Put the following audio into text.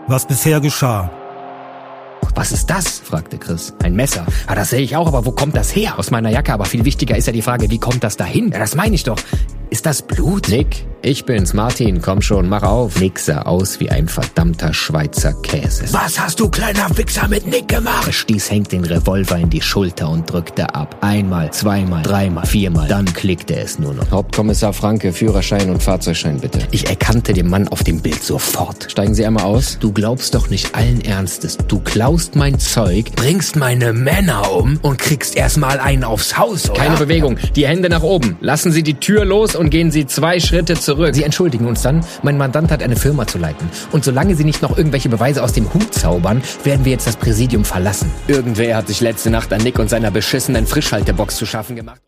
was bisher geschah. Was ist das? Fragte Chris. Ein Messer. Ah, das sehe ich auch, aber wo kommt das her? Aus meiner Jacke, aber viel wichtiger ist ja die Frage, wie kommt das dahin? Ja, das meine ich doch. Ist das Blut? Nick, ich bin's, Martin, komm schon, mach auf. Nick sah aus wie ein verdammter Schweizer Käse. Was hast du, kleiner Wichser, mit Nick gemacht? Er stieß Hank den Revolver in die Schulter und drückte ab. Einmal, zweimal, dreimal, viermal. Dann klickte es nur noch. Hauptkommissar Franke, Führerschein und Fahrzeugschein bitte. Ich erkannte den Mann auf dem Bild sofort. Steigen Sie einmal aus. Du glaubst doch nicht allen Ernstes. Du klaust mein Zeug, bringst meine Männer um und kriegst erstmal einen aufs Haus, oder? Keine Bewegung. Die Hände nach oben. Lassen Sie die Tür los und gehen Sie 2 Schritte zurück. Sie entschuldigen uns dann. Mein Mandant hat eine Firma zu leiten. Und solange Sie nicht noch irgendwelche Beweise aus dem Hut zaubern, werden wir jetzt das Präsidium verlassen. Irgendwer hat sich letzte Nacht an Nick und seiner beschissenen Frischhaltebox zu schaffen gemacht.